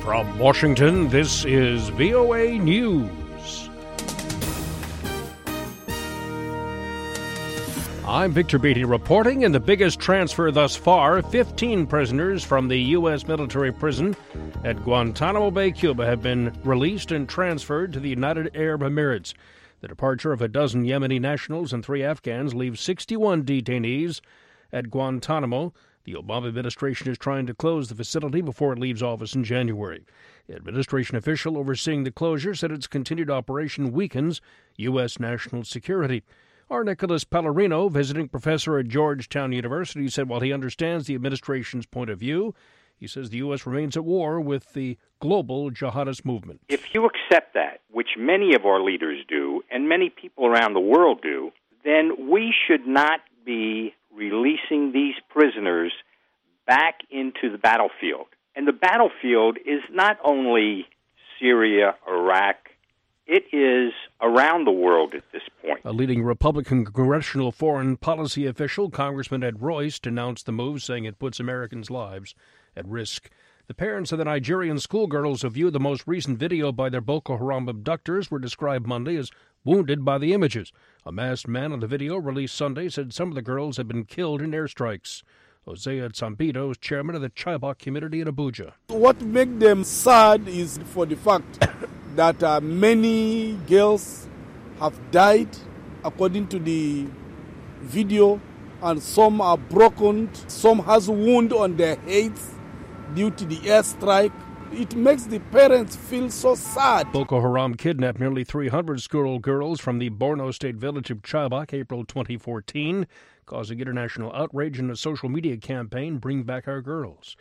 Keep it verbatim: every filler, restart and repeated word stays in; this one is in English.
From Washington, this is V O A News. I'm Victor Beatty reporting, and the biggest transfer thus far, fifteen prisoners from the U S military prison at Guantanamo Bay, Cuba, have been released and transferred to the United Arab Emirates. The departure of a dozen Yemeni nationals and three Afghans leaves sixty-one detainees at Guantanamo. The Obama administration is trying to close the facility before it leaves office in January. The administration official overseeing the closure said its continued operation weakens U S national security. Our Nicholas Pellerino, visiting professor at Georgetown University, said while he understands the administration's point of view, he says the U S remains at war with the global jihadist movement. If you accept that, which many of our leaders do, and many people around the world do, then we should not be releasing these prisoners back into the battlefield. And the battlefield is not only Syria, Iraq, it is around the world at this point. A leading Republican congressional foreign policy official, Congressman Ed Royce, denounced the move, saying it puts Americans' lives at risk. The parents of the Nigerian schoolgirls who viewed the most recent video by their Boko Haram abductors were described Monday as wounded by the images. A masked man on the video, released Sunday, said some of the girls had been killed in airstrikes. Hosea Tsambido is chairman of the Chibok community in Abuja. What makes them sad is for the fact that uh, many girls have died, according to the video, and some are broken, some has wound on their heads due to the airstrike. It makes the parents feel so sad. Boko Haram kidnapped nearly three hundred schoolgirls from the Borno State village of Chibok April twenty fourteen, causing international outrage in a social media campaign, Bring Back Our Girls.